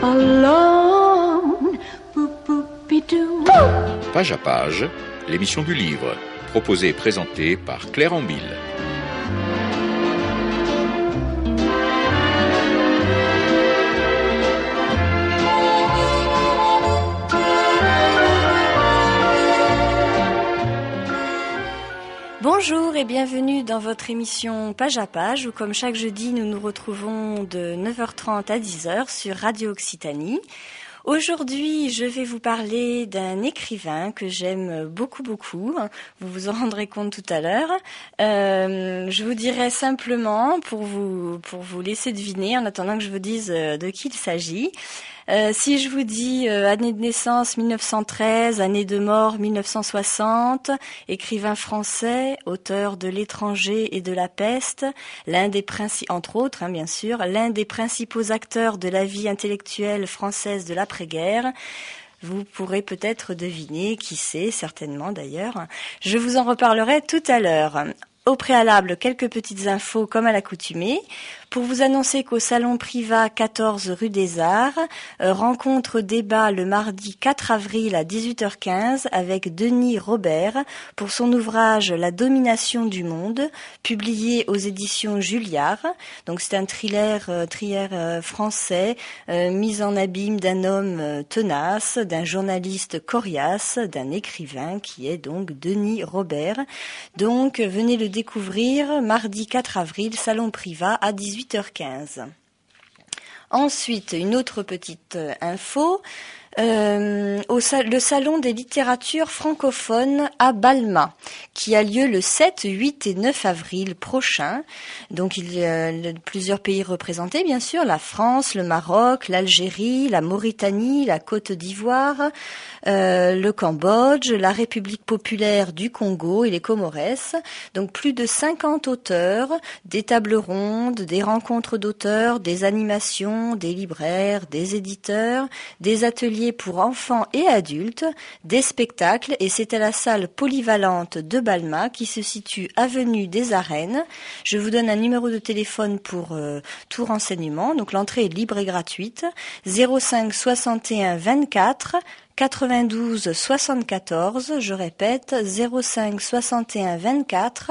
alone. Boop-boop-be-doo. Page à page, l'émission du livre, proposée et présentée par Claire Ambille. Bonjour et bienvenue dans votre émission Page à Page où comme chaque jeudi nous nous retrouvons de 9h30 à 10h sur Radio Occitanie. Aujourd'hui, je vais vous parler d'un écrivain que j'aime beaucoup. Vous vous en rendrez compte tout à l'heure. Je vous dirai simplement pour vous laisser deviner en attendant que je vous dise de qui il s'agit. Si je vous dis année de naissance 1913, année de mort 1960, écrivain français, auteur de L'étranger et de la peste, entre autres, bien sûr, l'un des principaux acteurs de la vie intellectuelle française de l'après-guerre, vous pourrez peut-être deviner qui c'est, certainement d'ailleurs. Je vous en reparlerai tout à l'heure. Au préalable, quelques petites infos comme à l'accoutumée. Pour vous annoncer qu'au Salon Privat 14 rue des Arts, rencontre débat le mardi 4 avril à 18h15 avec Denis Robert pour son ouvrage La domination du monde, publié aux éditions Julliard. Donc c'est un thriller français, mis en abîme d'un homme tenace, d'un journaliste coriace, d'un écrivain qui est donc Denis Robert. Donc venez le découvrir mardi 4 avril, Salon Privat à 18h15. Ensuite, une autre petite info, le Salon des littératures francophones à Balma, qui a lieu le 7, 8 et 9 avril prochain. Donc il y a plusieurs pays représentés, bien sûr, la France, le Maroc, l'Algérie, la Mauritanie, la Côte d'Ivoire, le Cambodge, la République populaire du Congo et les Comores. Donc plus de 50 auteurs, des tables rondes, des rencontres d'auteurs, des animations, des libraires, des éditeurs, des ateliers pour enfants et adultes, des spectacles, et c'est à la salle polyvalente de Balma qui se situe avenue des Arènes. Je vous donne un numéro de téléphone pour tout renseignement. Donc l'entrée est libre et gratuite. 05 61 24 92 74, je répète, 05 61 24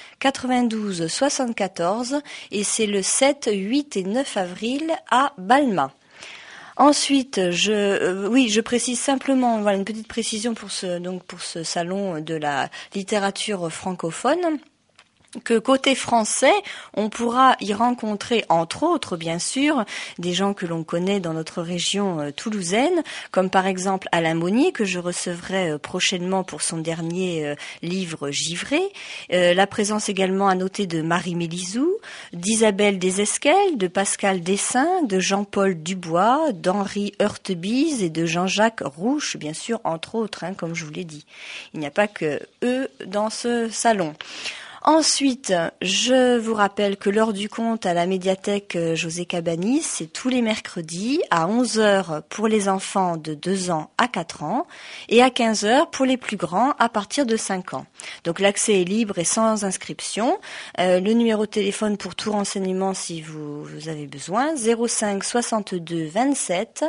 92 74, et c'est le 7, 8 et 9 avril à Balma. Ensuite, je précise simplement, voilà une petite précision pour ce salon de la littérature francophone, que côté français, on pourra y rencontrer, entre autres, bien sûr, des gens que l'on connaît dans notre région toulousaine, comme par exemple Alain Monnier, que je recevrai prochainement pour son dernier livre Givré. La présence également à noter de Marie Mélizou, d'Isabelle Desesquelles, de Pascal Dessin, de Jean-Paul Dubois, d'Henri Heurtebise et de Jean-Jacques Rouche, bien sûr, entre autres, comme je vous l'ai dit. Il n'y a pas que eux dans ce salon. Ensuite, je vous rappelle que l'heure du conte à la médiathèque José Cabanis, c'est tous les mercredis à 11h pour les enfants de 2 ans à 4 ans et à 15h pour les plus grands à partir de 5 ans. Donc l'accès est libre et sans inscription. Le numéro de téléphone pour tout renseignement si vous avez besoin, 05 62 27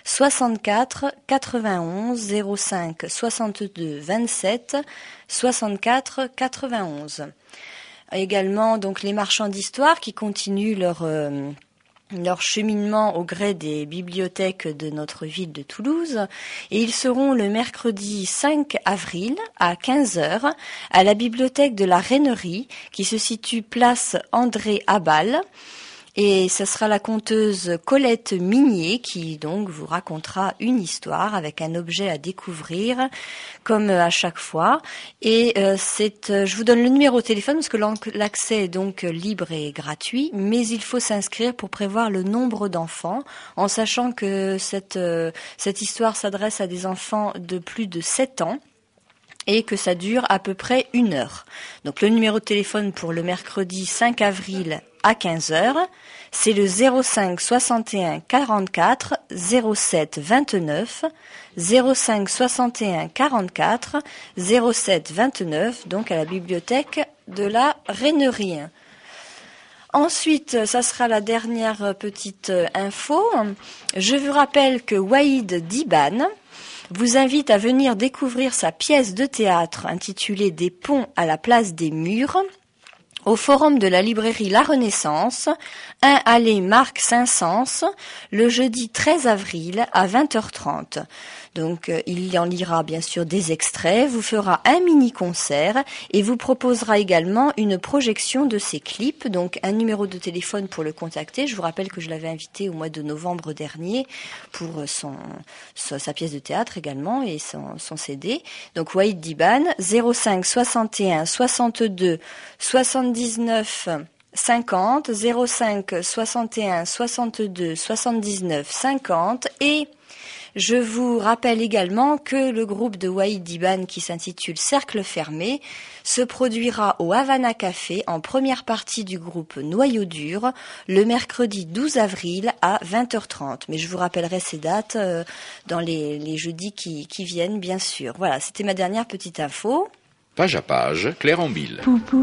64 91, 05 62 27 64 91. Également donc les marchands d'histoire qui continuent leur cheminement au gré des bibliothèques de notre ville de Toulouse, et ils seront le mercredi 5 avril à 15h à la bibliothèque de la Rainerie qui se situe place André Abal. Et ce sera la conteuse Colette Minier qui donc vous racontera une histoire avec un objet à découvrir comme à chaque fois. Et je vous donne le numéro de téléphone parce que l'accès est donc libre et gratuit, mais il faut s'inscrire pour prévoir le nombre d'enfants, en sachant que cette histoire s'adresse à des enfants de plus de 7 ans. Et que ça dure à peu près 1 heure. Donc le numéro de téléphone pour le mercredi 5 avril à 15h, c'est le 05 61 44 07 29, 05 61 44 07 29, donc à la bibliothèque de la Rainerie. Ensuite, ça sera la dernière petite info. Je vous rappelle que Waïd Diban vous invite à venir découvrir sa pièce de théâtre intitulée Des ponts à la place des murs au forum de la librairie La Renaissance, 1 allée Marc Saint-Saëns, le jeudi 13 avril à 20h30. Donc il en lira bien sûr des extraits, vous fera un mini-concert et vous proposera également une projection de ses clips, donc un numéro de téléphone pour le contacter. Je vous rappelle que je l'avais invité au mois de novembre dernier pour sa pièce de théâtre également et son CD. Donc Waïd Diban, 05 61 62 79 50, 05 61 62 79 50 et je vous rappelle également que le groupe de Waïd Diban qui s'intitule Cercle Fermé se produira au Havana Café en première partie du groupe Noyau Dur le mercredi 12 avril à 20h30. Mais je vous rappellerai ces dates dans les jeudis qui viennent, bien sûr. Voilà, c'était ma dernière petite info. Page à page, Claire Ambille.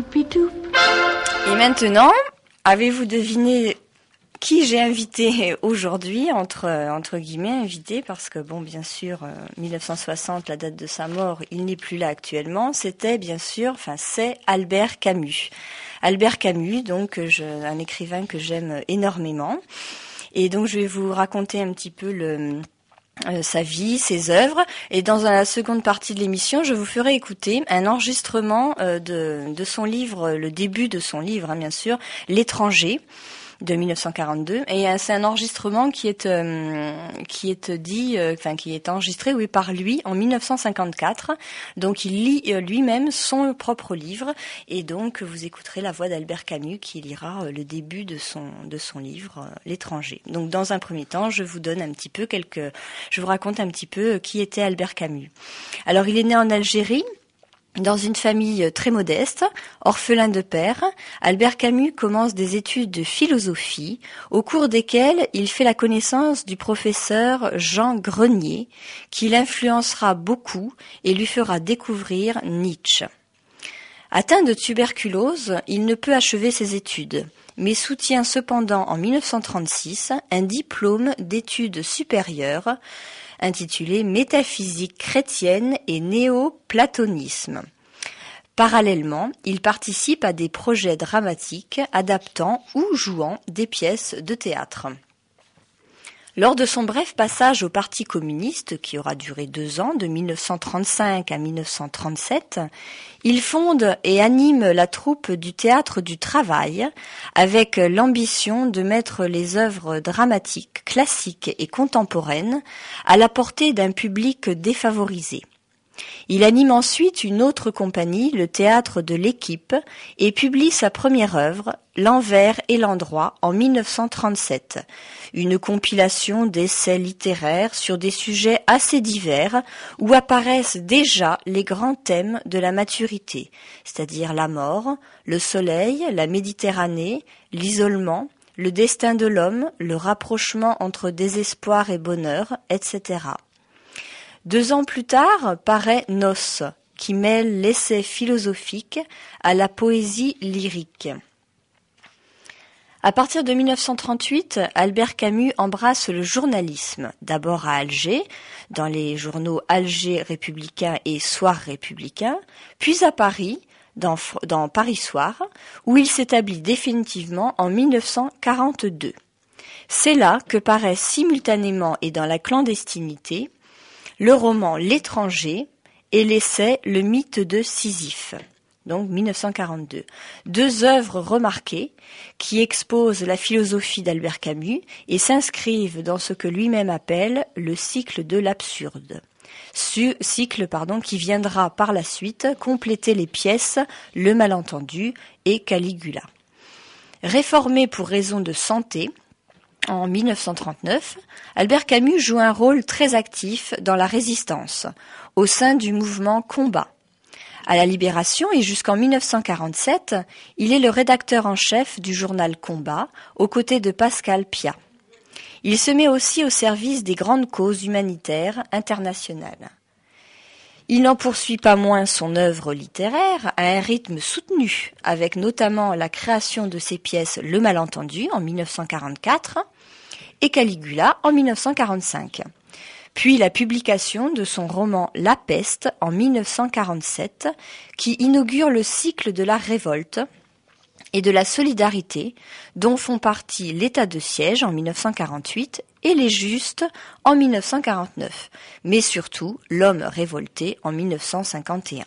Et maintenant, avez-vous deviné qui j'ai invité aujourd'hui, entre guillemets invité, parce que bon, bien sûr, 1960, la date de sa mort, il n'est plus là actuellement. C'est Albert Camus. Albert Camus, donc un écrivain que j'aime énormément. Et donc je vais vous raconter un petit peu sa vie, ses œuvres, et dans la seconde partie de l'émission, je vous ferai écouter un enregistrement de son livre, le début de son livre, bien sûr, L'étranger, de 1942, et c'est un enregistrement qui est enregistré par lui en 1954. Donc il lit lui-même son propre livre, et donc vous écouterez la voix d'Albert Camus qui lira le début de son livre L'étranger. Donc dans un premier temps, je vous raconte un petit peu qui était Albert Camus. Alors il est né en Algérie. Dans une famille très modeste, orphelin de père, Albert Camus commence des études de philosophie, au cours desquelles il fait la connaissance du professeur Jean Grenier, qui l'influencera beaucoup et lui fera découvrir Nietzsche. Atteint de tuberculose, il ne peut achever ses études, mais soutient cependant en 1936 un diplôme d'études supérieures intitulé Métaphysique chrétienne et néo-platonisme. Parallèlement, il participe à des projets dramatiques adaptant ou jouant des pièces de théâtre. Lors de son bref passage au Parti communiste, qui aura duré 2 ans, de 1935 à 1937, il fonde et anime la troupe du Théâtre du Travail, avec l'ambition de mettre les œuvres dramatiques, classiques et contemporaines à la portée d'un public défavorisé. Il anime ensuite une autre compagnie, le Théâtre de l'Équipe, et publie sa première œuvre, L'Envers et l'Endroit, en 1937, une compilation d'essais littéraires sur des sujets assez divers où apparaissent déjà les grands thèmes de la maturité, c'est-à-dire la mort, le soleil, la Méditerranée, l'isolement, le destin de l'homme, le rapprochement entre désespoir et bonheur, etc. 2 ans plus tard paraît Nos, qui mêle l'essai philosophique à la poésie lyrique. À partir de 1938, Albert Camus embrasse le journalisme, d'abord à Alger, dans les journaux Alger républicain et Soir républicain, puis à Paris, dans Paris Soir, où il s'établit définitivement en 1942. C'est là que paraît simultanément et dans la clandestinité le roman L'étranger et l'essai Le mythe de Sisyphe, donc 1942. 2 œuvres remarquées qui exposent la philosophie d'Albert Camus et s'inscrivent dans ce que lui-même appelle le cycle de l'absurde. Cycle qui viendra par la suite compléter les pièces Le Malentendu et Caligula. Réformé pour raison de santé, en 1939, Albert Camus joue un rôle très actif dans la résistance, au sein du mouvement Combat. À la Libération et jusqu'en 1947, il est le rédacteur en chef du journal Combat, aux côtés de Pascal Piat. Il se met aussi au service des grandes causes humanitaires internationales. Il n'en poursuit pas moins son œuvre littéraire à un rythme soutenu, avec notamment la création de ses pièces Le Malentendu en 1944 et Caligula en 1945. Puis la publication de son roman La Peste en 1947, qui inaugure le cycle de la révolte et de la solidarité, dont font partie l'état de siège en 1948 et les Justes en 1949, mais surtout L'Homme révolté en 1951.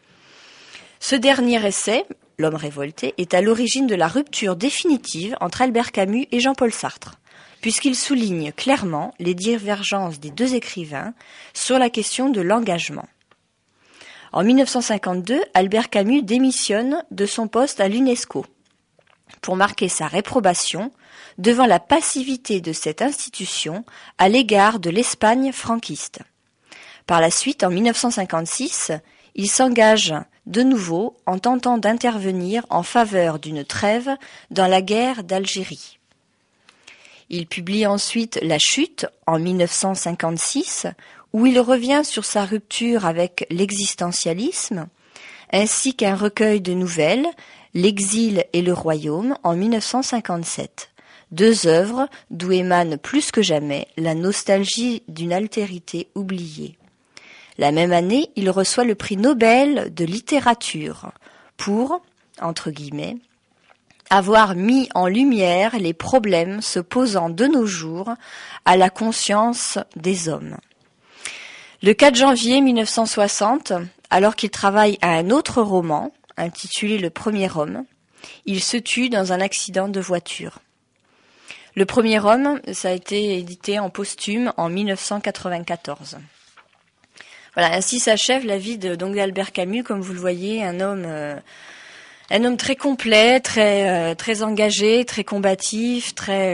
Ce dernier essai, L'Homme révolté, est à l'origine de la rupture définitive entre Albert Camus et Jean-Paul Sartre, puisqu'il souligne clairement les divergences des deux écrivains sur la question de l'engagement. En 1952, Albert Camus démissionne de son poste à l'UNESCO pour marquer sa réprobation devant la passivité de cette institution à l'égard de l'Espagne franquiste. Par la suite, en 1956, il s'engage de nouveau en tentant d'intervenir en faveur d'une trêve dans la guerre d'Algérie. Il publie ensuite La Chute en 1956, où il revient sur sa rupture avec l'existentialisme, ainsi qu'un recueil de nouvelles, L'exil et le royaume, en 1957. Deux œuvres d'où émane plus que jamais la nostalgie d'une altérité oubliée. La même année, il reçoit le prix Nobel de littérature pour, entre guillemets, avoir mis en lumière les problèmes se posant de nos jours à la conscience des hommes. Le 4 janvier 1960, alors qu'il travaille à un autre roman, intitulé Le Premier Homme, il se tue dans un accident de voiture. Le Premier Homme, ça a été édité en posthume en 1994. Voilà, ainsi s'achève la vie d'Albert Camus, comme vous le voyez, un homme très complet, très engagé, très combatif,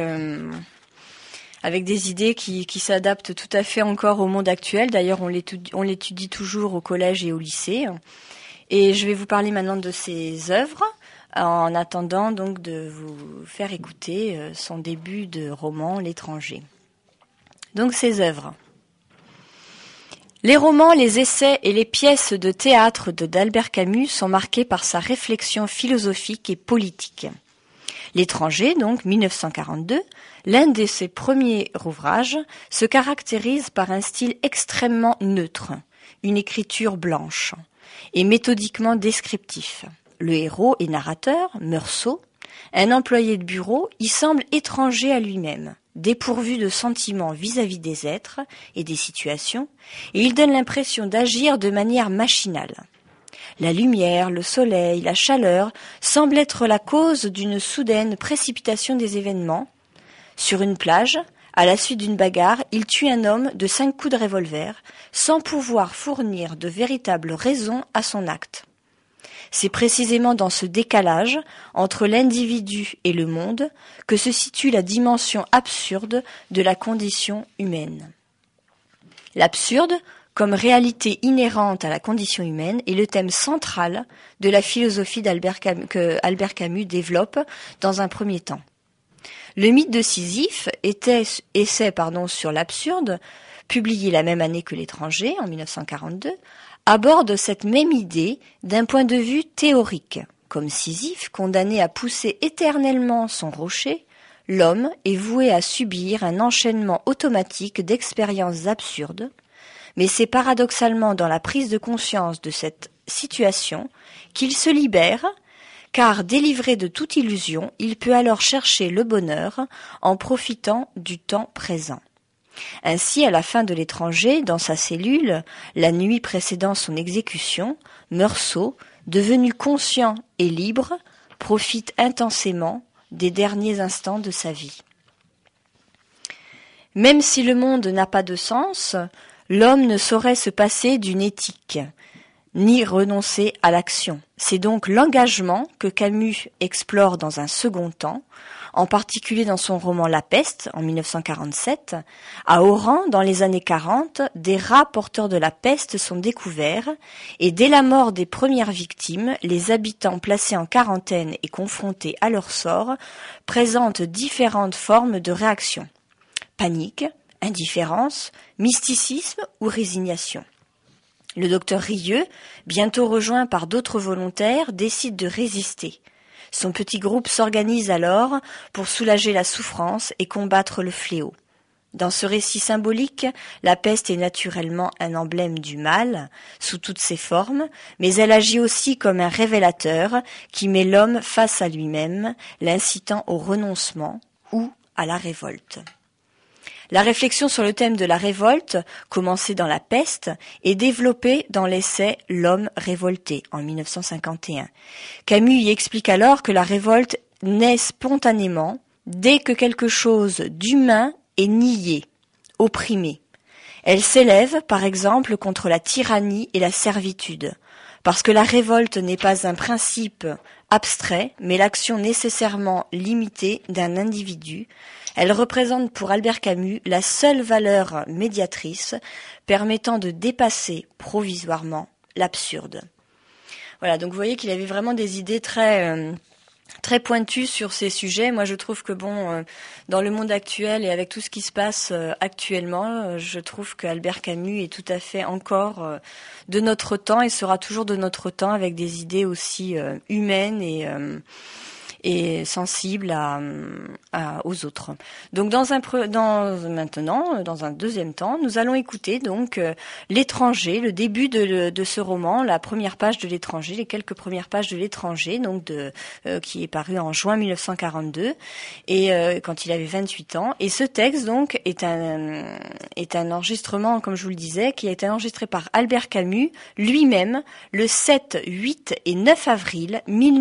avec des idées qui s'adaptent tout à fait encore au monde actuel. D'ailleurs, on l'étudie toujours au collège et au lycée. Et je vais vous parler maintenant de ses œuvres, en attendant donc de vous faire écouter son début de roman L'étranger. Donc ses œuvres. Les romans, les essais et les pièces de théâtre d'Albert Camus sont marqués par sa réflexion philosophique et politique. L'étranger, donc 1942, l'un de ses premiers ouvrages, se caractérise par un style extrêmement neutre, une écriture blanche et méthodiquement descriptif. Le héros et narrateur, Meursault, un employé de bureau, y semble étranger à lui-même, dépourvu de sentiments vis-à-vis des êtres et des situations, et il donne l'impression d'agir de manière machinale. La lumière, le soleil, la chaleur semblent être la cause d'une soudaine précipitation des événements. Sur une plage, à la suite d'une bagarre, il tue un homme de 5 coups de revolver, sans pouvoir fournir de véritables raisons à son acte. C'est précisément dans ce décalage entre l'individu et le monde que se situe la dimension absurde de la condition humaine. L'absurde, comme réalité inhérente à la condition humaine, est le thème central de la philosophie que Albert Camus développe dans un premier temps. Le mythe de Sisyphe, essai sur l'absurde, publié la même année que L'étranger, en 1942, aborde cette même idée d'un point de vue théorique. Comme Sisyphe, condamné à pousser éternellement son rocher, l'homme est voué à subir un enchaînement automatique d'expériences absurdes, mais c'est paradoxalement dans la prise de conscience de cette situation qu'il se libère, car délivré de toute illusion, il peut alors chercher le bonheur en profitant du temps présent. Ainsi, à la fin de L'étranger, dans sa cellule, la nuit précédant son exécution, Meursault, devenu conscient et libre, profite intensément des derniers instants de sa vie. Même si le monde n'a pas de sens, l'homme ne saurait se passer d'une éthique, ni renoncer à l'action. C'est donc l'engagement que Camus explore dans un second temps, en particulier dans son roman La Peste, en 1947. À Oran, dans les années 40, des rats porteurs de la peste sont découverts, et dès la mort des premières victimes, les habitants placés en quarantaine et confrontés à leur sort présentent différentes formes de réaction. Panique, indifférence, mysticisme ou résignation. Le docteur Rieux, bientôt rejoint par d'autres volontaires, décide de résister. Son petit groupe s'organise alors pour soulager la souffrance et combattre le fléau. Dans ce récit symbolique, la peste est naturellement un emblème du mal, sous toutes ses formes, mais elle agit aussi comme un révélateur qui met l'homme face à lui-même, l'incitant au renoncement ou à la révolte. La réflexion sur le thème de la révolte, commencée dans la peste, est développée dans l'essai « L'homme révolté » en 1951. Camus y explique alors que la révolte naît spontanément dès que quelque chose d'humain est niée, opprimée. Elle s'élève, par exemple, contre la tyrannie et la servitude, parce que la révolte n'est pas un principe abstrait, mais l'action nécessairement limitée d'un individu. Elle représente pour Albert Camus la seule valeur médiatrice permettant de dépasser provisoirement l'absurde. Voilà, donc vous voyez qu'il avait vraiment des idées très pointu sur ces sujets. Moi, je trouve que dans le monde actuel et avec tout ce qui se passe actuellement, je trouve qu'Albert Camus est tout à fait encore de notre temps et sera toujours de notre temps avec des idées aussi humaines et sensibles aux autres. Donc dans un deuxième temps, nous allons écouter donc L'étranger, le début de ce roman, la première page de L'étranger, les quelques premières pages de L'étranger, donc qui est paru en juin 1942 et quand il avait 28 ans. Et ce texte donc est un enregistrement, comme je vous le disais, qui a été enregistré par Albert Camus lui-même le 7, 8 et 9 avril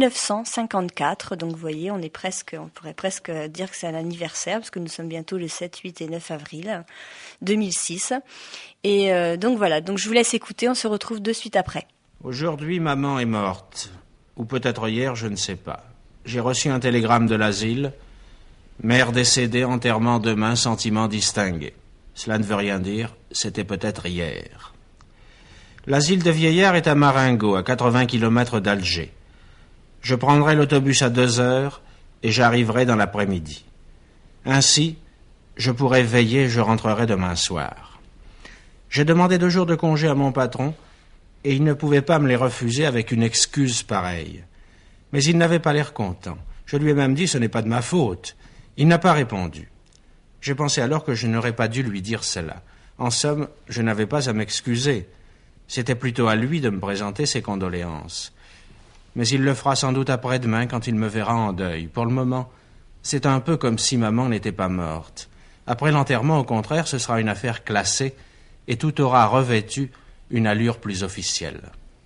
1954. Donc vous voyez, on pourrait presque dire que c'est un anniversaire, parce que nous sommes bientôt le 7, 8 et 9 avril 2006. Et donc voilà, donc je vous laisse écouter, on se retrouve de suite après. Aujourd'hui, maman est morte. Ou peut-être hier, je ne sais pas. J'ai reçu un télégramme de l'asile. Mère décédée, enterrement demain, sentiment distingué. Cela ne veut rien dire, c'était peut-être hier. L'asile de vieillards est à Marengo, à 80 km d'Alger. Je prendrai l'autobus à 2h et j'arriverai dans l'après-midi. Ainsi, je pourrai veiller et je rentrerai demain soir. J'ai demandé 2 jours de congé à mon patron et il ne pouvait pas me les refuser avec une excuse pareille. Mais il n'avait pas l'air content. Je lui ai même dit « ce n'est pas de ma faute ». Il n'a pas répondu. J'ai pensé alors que je n'aurais pas dû lui dire cela. En somme, je n'avais pas à m'excuser. C'était plutôt à lui de me présenter ses condoléances. Mais il le fera sans doute après-demain quand il me verra en deuil. Pour le moment, c'est un peu comme si maman n'était pas morte. Après l'enterrement, au contraire, ce sera une affaire classée et tout aura revêtu une allure plus officielle.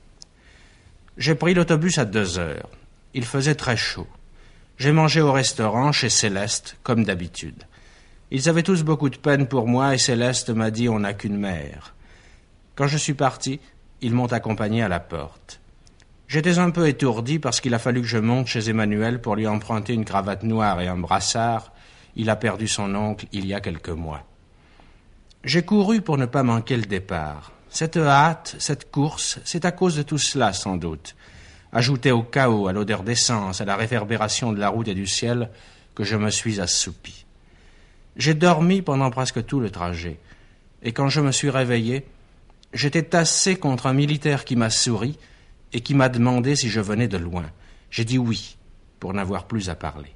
J'ai pris l'autobus à 2h. Il faisait très chaud. J'ai mangé au restaurant chez Céleste, comme d'habitude. Ils avaient tous beaucoup de peine pour moi et Céleste m'a dit « on n'a qu'une mère ». Quand je suis parti, ils m'ont accompagné à la porte. J'étais un peu étourdi parce qu'il a fallu que je monte chez Emmanuel pour lui emprunter une cravate noire et un brassard. Il a perdu son oncle il y a quelques mois. J'ai couru pour ne pas manquer le départ. Cette hâte, cette course, c'est à cause de tout cela sans doute. Ajouté au chaos, à l'odeur d'essence, à la réverbération de la route et du ciel, que je me suis assoupi. J'ai dormi pendant presque tout le trajet. Et quand je me suis réveillé, j'étais tassé contre un militaire qui m'a souri et qui m'a demandé si je venais de loin. J'ai dit oui, pour n'avoir plus à parler.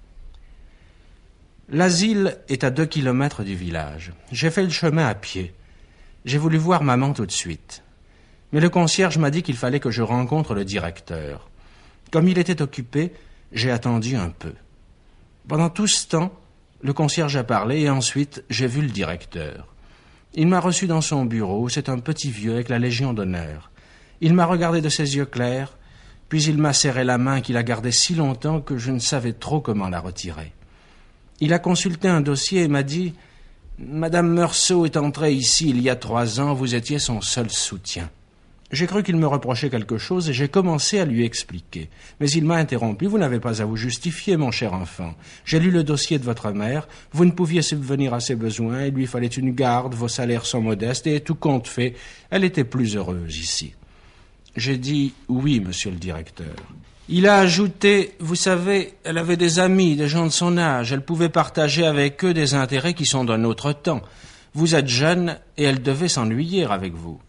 L'asile est à 2 kilomètres du village. J'ai fait le chemin à pied. J'ai voulu voir maman tout de suite. Mais le concierge m'a dit qu'il fallait que je rencontre le directeur. Comme il était occupé, j'ai attendu un peu. Pendant tout ce temps, le concierge a parlé et ensuite j'ai vu le directeur. Il m'a reçu dans son bureau, c'est un petit vieux avec la Légion d'honneur. Il m'a regardé de ses yeux clairs, puis il m'a serré la main qu'il a gardée si longtemps que je ne savais trop comment la retirer. Il a consulté un dossier et m'a dit « Madame Meursault est entrée ici il y a 3 ans, vous étiez son seul soutien. » J'ai cru qu'il me reprochait quelque chose et j'ai commencé à lui expliquer. Mais il m'a interrompu. « Vous n'avez pas à vous justifier, mon cher enfant. J'ai lu le dossier de votre mère. Vous ne pouviez subvenir à ses besoins. Il lui fallait une garde. Vos salaires sont modestes. Et tout compte fait, elle était plus heureuse ici. » J'ai dit « Oui, monsieur le directeur. » Il a ajouté « Vous savez, elle avait des amis, des gens de son âge. Elle pouvait partager avec eux des intérêts qui sont d'un autre temps. Vous êtes jeune et elle devait s'ennuyer avec vous. »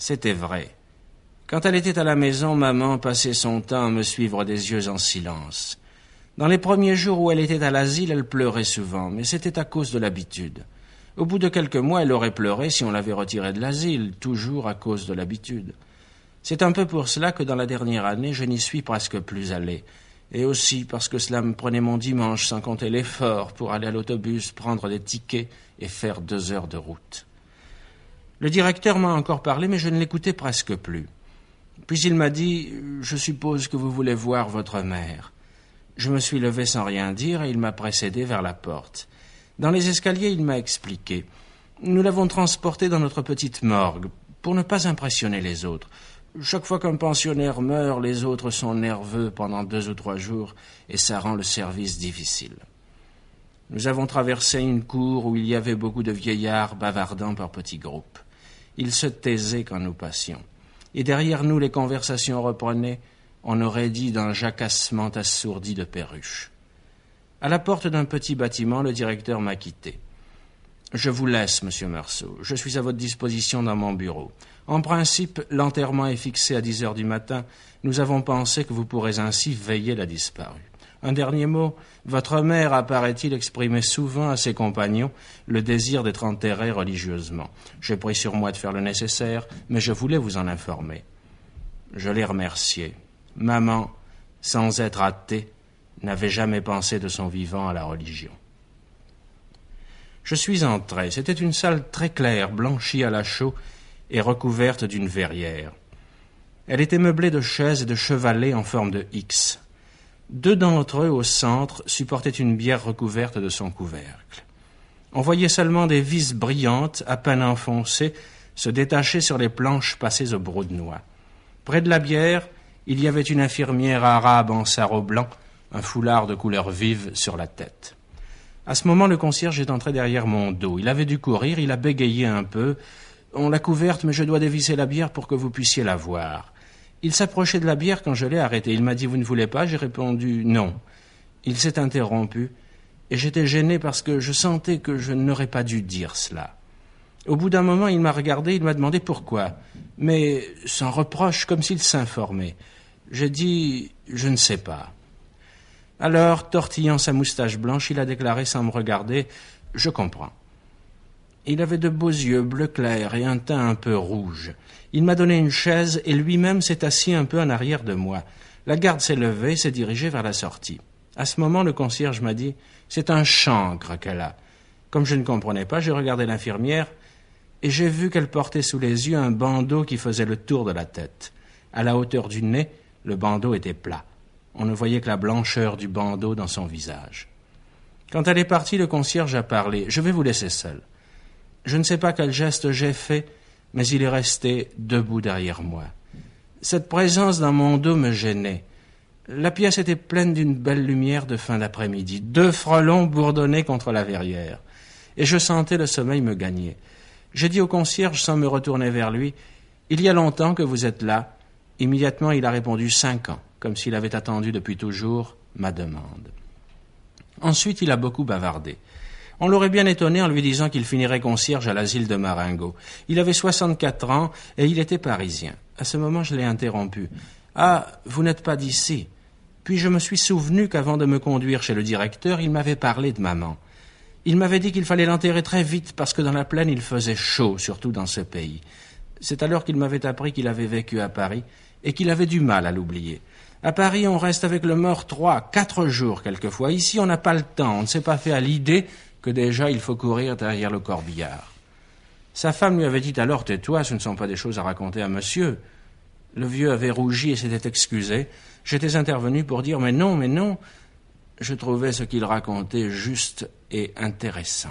C'était vrai. Quand elle était à la maison, maman passait son temps à me suivre des yeux en silence. Dans les premiers jours où elle était à l'asile, elle pleurait souvent, mais c'était à cause de l'habitude. Au bout de quelques mois, elle aurait pleuré si on l'avait retirée de l'asile, toujours à cause de l'habitude. C'est un peu pour cela que dans la dernière année, je n'y suis presque plus allé. Et aussi parce que cela me prenait mon dimanche sans compter l'effort pour aller à l'autobus, prendre des tickets et faire 2 heures de route. Le directeur m'a encore parlé, mais je ne l'écoutais presque plus. Puis il m'a dit « Je suppose que vous voulez voir votre mère ». Je me suis levé sans rien dire et il m'a précédé vers la porte. Dans les escaliers, il m'a expliqué. Nous l'avons transportée dans notre petite morgue, pour ne pas impressionner les autres. Chaque fois qu'un pensionnaire meurt, les autres sont nerveux pendant 2 ou 3 jours, et ça rend le service difficile. Nous avons traversé une cour où il y avait beaucoup de vieillards bavardant par petits groupes. Ils se taisaient quand nous passions. Et derrière nous, les conversations reprenaient, on aurait dit d'un jacassement assourdi de perruches. À la porte d'un petit bâtiment, le directeur m'a quitté. « Je vous laisse, monsieur Meursault. Je suis à votre disposition dans mon bureau. En principe, l'enterrement est fixé à 10 heures du matin. Nous avons pensé que vous pourrez ainsi veiller la disparue. Un dernier mot. Votre mère a, paraît-il, exprimé souvent à ses compagnons le désir d'être enterrée religieusement. J'ai pris sur moi de faire le nécessaire, mais je voulais vous en informer. » Je l'ai remercié. Maman, sans être athée, n'avait jamais pensé de son vivant à la religion. Je suis entré. C'était une salle très claire, blanchie à la chaux et recouverte d'une verrière. Elle était meublée de chaises et de chevalets en forme de X. 2 d'entre eux, au centre, supportaient une bière recouverte de son couvercle. On voyait seulement des vis brillantes, à peine enfoncées, se détacher sur les planches passées au broc de noix. Près de la bière, il y avait une infirmière arabe en sarrau blanc, un foulard de couleur vive sur la tête. À ce moment, le concierge est entré derrière mon dos. Il avait dû courir, il a bégayé un peu. « On l'a couverte, mais je dois dévisser la bière pour que vous puissiez la voir. » Il s'approchait de la bière quand je l'ai arrêté. Il m'a dit « Vous ne voulez pas ?» J'ai répondu « Non ». Il s'est interrompu, et j'étais gêné parce que je sentais que je n'aurais pas dû dire cela. Au bout d'un moment, il m'a regardé, il m'a demandé pourquoi, mais sans reproche, comme s'il s'informait. J'ai dit « Je ne sais pas ». Alors, tortillant sa moustache blanche, il a déclaré sans me regarder « Je comprends ». Il avait de beaux yeux bleu clair et un teint un peu rouge. Il m'a donné une chaise et lui-même s'est assis un peu en arrière de moi. La garde s'est levée et s'est dirigée vers la sortie. À ce moment, le concierge m'a dit « C'est un chancre qu'elle a ». Comme je ne comprenais pas, j'ai regardé l'infirmière et j'ai vu qu'elle portait sous les yeux un bandeau qui faisait le tour de la tête. À la hauteur du nez, le bandeau était plat. On ne voyait que la blancheur du bandeau dans son visage. Quand elle est partie, le concierge a parlé. « Je vais vous laisser seul. » Je ne sais pas quel geste j'ai fait, mais il est resté debout derrière moi. Cette présence dans mon dos me gênait. La pièce était pleine d'une belle lumière de fin d'après-midi. 2 frelons bourdonnaient contre la verrière. Et je sentais le sommeil me gagner. J'ai dit au concierge sans me retourner vers lui, « Il y a longtemps que vous êtes là ?» Immédiatement, il a répondu 5 ans, comme s'il avait attendu depuis toujours ma demande. Ensuite, il a beaucoup bavardé. On l'aurait bien étonné en lui disant qu'il finirait concierge à l'asile de Marengo. Il avait 64 ans et il était parisien. À ce moment, je l'ai interrompu. « Ah, vous n'êtes pas d'ici ?» Puis je me suis souvenu qu'avant de me conduire chez le directeur, il m'avait parlé de maman. Il m'avait dit qu'il fallait l'enterrer très vite parce que dans la plaine, il faisait chaud, surtout dans ce pays. C'est alors qu'il m'avait appris qu'il avait vécu à Paris et qu'il avait du mal à l'oublier. À Paris, on reste avec le mort 3, 4 jours quelquefois. Ici, on n'a pas le temps, on ne s'est pas fait à l'idée que déjà il faut courir derrière le corbillard. Sa femme lui avait dit alors « Tais-toi, ce ne sont pas des choses à raconter à monsieur ». Le vieux avait rougi et s'était excusé. J'étais intervenu pour dire « Mais non ». Je trouvais ce qu'il racontait juste et intéressant.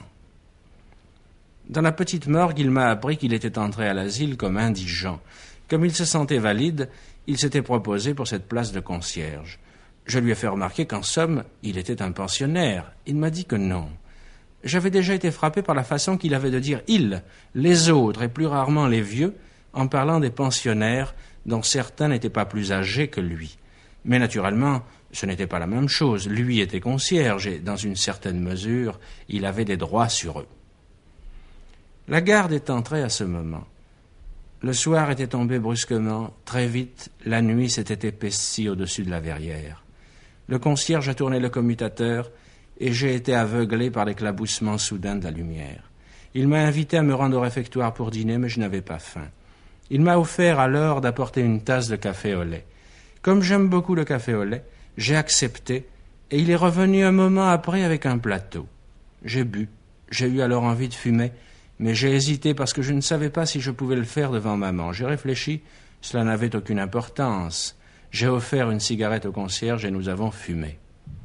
Dans la petite morgue, il m'a appris qu'il était entré à l'asile comme indigent. Comme il se sentait valide, il s'était proposé pour cette place de concierge. Je lui ai fait remarquer qu'en somme, il était un pensionnaire. Il m'a dit que non. J'avais déjà été frappé par la façon qu'il avait de dire « il », les autres et plus rarement les vieux, en parlant des pensionnaires dont certains n'étaient pas plus âgés que lui. Mais naturellement, ce n'était pas la même chose. Lui était concierge et, dans une certaine mesure, il avait des droits sur eux. La garde est entrée à ce moment. Le soir était tombé brusquement. Très vite, la nuit s'était épaissie au-dessus de la verrière. Le concierge a tourné le commutateur et j'ai été aveuglé par l'éclaboussement soudain de la lumière. Il m'a invité à me rendre au réfectoire pour dîner, mais je n'avais pas faim. Il m'a offert alors d'apporter une tasse de café au lait. Comme j'aime beaucoup le café au lait, j'ai accepté et il est revenu un moment après avec un plateau. J'ai bu. J'ai eu alors envie de fumer, mais j'ai hésité parce que je ne savais pas si je pouvais le faire devant maman. J'ai réfléchi, cela n'avait aucune importance. J'ai offert une cigarette au concierge et nous avons fumé.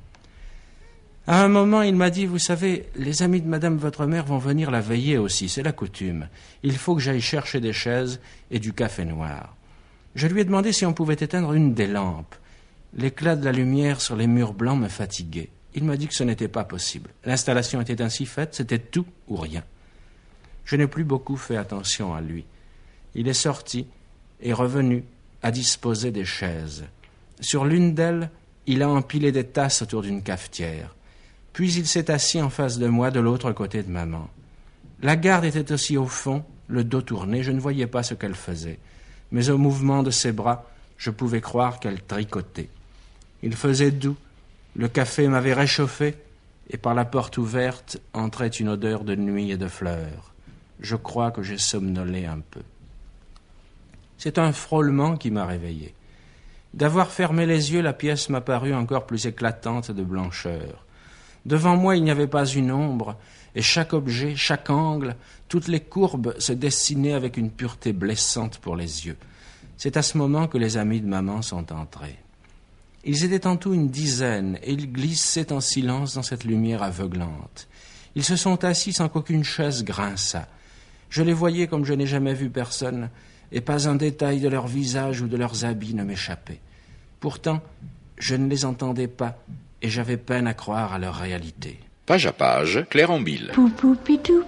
À un moment, il m'a dit, vous savez, les amis de madame votre mère vont venir la veiller aussi, c'est la coutume. Il faut que j'aille chercher des chaises et du café noir. Je lui ai demandé si on pouvait éteindre une des lampes. L'éclat de la lumière sur les murs blancs me fatiguait. Il m'a dit que ce n'était pas possible. L'installation était ainsi faite, c'était tout ou rien. Je n'ai plus beaucoup fait attention à lui. Il est sorti et revenu à disposer des chaises. Sur l'une d'elles, il a empilé des tasses autour d'une cafetière. Puis il s'est assis en face de moi, de l'autre côté de maman. La garde était aussi au fond, le dos tourné, je ne voyais pas ce qu'elle faisait. Mais au mouvement de ses bras, je pouvais croire qu'elle tricotait. Il faisait doux, le café m'avait réchauffé, et par la porte ouverte entrait une odeur de nuit et de fleurs. Je crois que j'ai somnolé un peu. C'est un frôlement qui m'a réveillé. D'avoir fermé les yeux, la pièce m'a paru encore plus éclatante de blancheur. Devant moi, il n'y avait pas une ombre, et chaque objet, chaque angle, toutes les courbes se dessinaient avec une pureté blessante pour les yeux. C'est à ce moment que les amis de maman sont entrés. Ils étaient en tout une dizaine, et ils glissaient en silence dans cette lumière aveuglante. Ils se sont assis sans qu'aucune chaise grinçât. Je les voyais comme je n'ai jamais vu personne, et pas un détail de leur visage ou de leurs habits ne m'échappait. Pourtant, je ne les entendais pas, et j'avais peine à croire à leur réalité. Page à page, Claire Ambille. Pou-pou-pidou.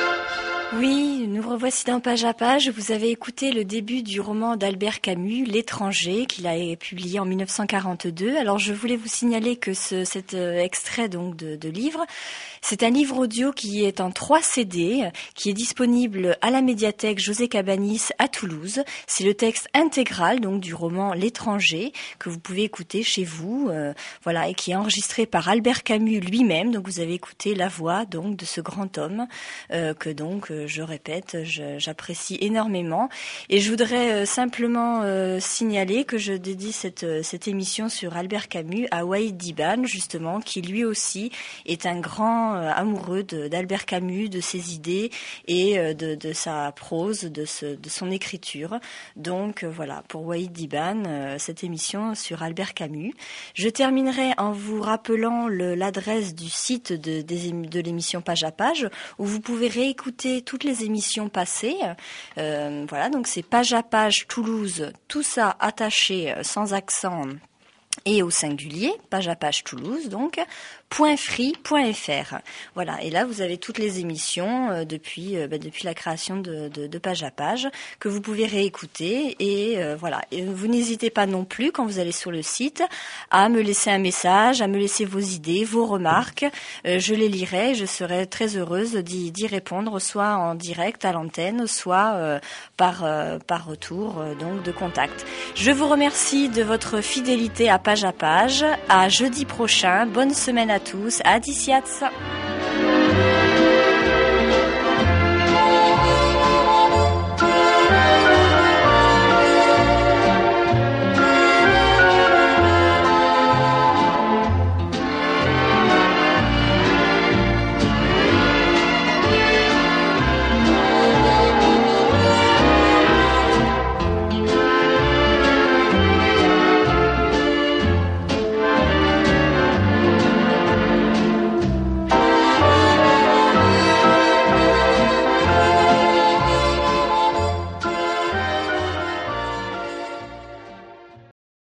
Oui, nous revoici dans Page à Page. Vous avez écouté le début du roman d'Albert Camus, L'étranger, qu'il a publié en 1942. Alors je voulais vous signaler que cet extrait donc de livre, c'est un livre audio qui est en 3 CD, qui est disponible à la médiathèque José Cabanis à Toulouse. C'est le texte intégral donc du roman L'étranger que vous pouvez écouter chez vous, voilà, et qui est enregistré par Albert Camus lui-même. Donc vous avez écouté la voix donc de ce grand homme que donc je répète, j'apprécie énormément. Et je voudrais simplement signaler que je dédie cette émission sur Albert Camus à Waïd Diban, justement, qui lui aussi est un grand amoureux d'Albert Camus, de ses idées et de sa prose, de son écriture. Donc voilà, pour Waïd Diban, cette émission sur Albert Camus. Je terminerai en vous rappelant l'adresse du site de l'émission Page à Page, où vous pouvez réécouter toutes les émissions passées. Voilà, donc c'est Page à Page Toulouse, tout ça attaché sans accent et au singulier, Page à Page Toulouse, donc .free.fr. Voilà, et là vous avez toutes les émissions depuis la création de Page à Page que vous pouvez réécouter et voilà. Et vous n'hésitez pas non plus quand vous allez sur le site à me laisser un message, à me laisser vos idées, vos remarques. Je les lirai, je serai très heureuse d'y répondre, soit en direct à l'antenne, soit par retour donc de contact. Je vous remercie de votre fidélité à Page à Page. À jeudi prochain. Bonne semaine à tous. Adisiats.